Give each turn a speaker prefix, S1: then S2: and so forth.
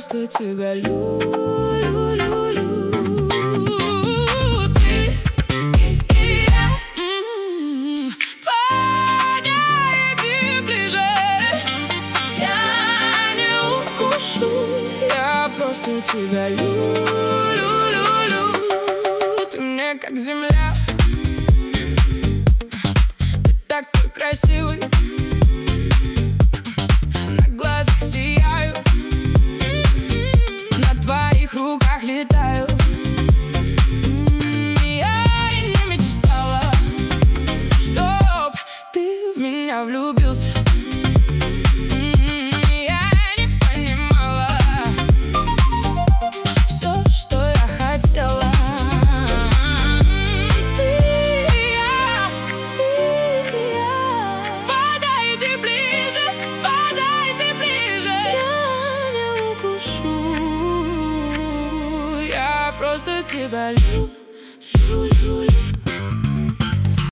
S1: просто тебя люблю. Ты и я. Подойди ближе. Я не укушу. Я просто тебя люблю. Ты мне как земля. Ты такой красивый. На глазах сияю. На твоих руках летаю. Я и не мечтала, чтоб ты в меня влюбился. Я не понимала все, что я хотела. Ты и я. Подойди ближе, подойди ближе. Я не укушу. Я просто тебя люблю.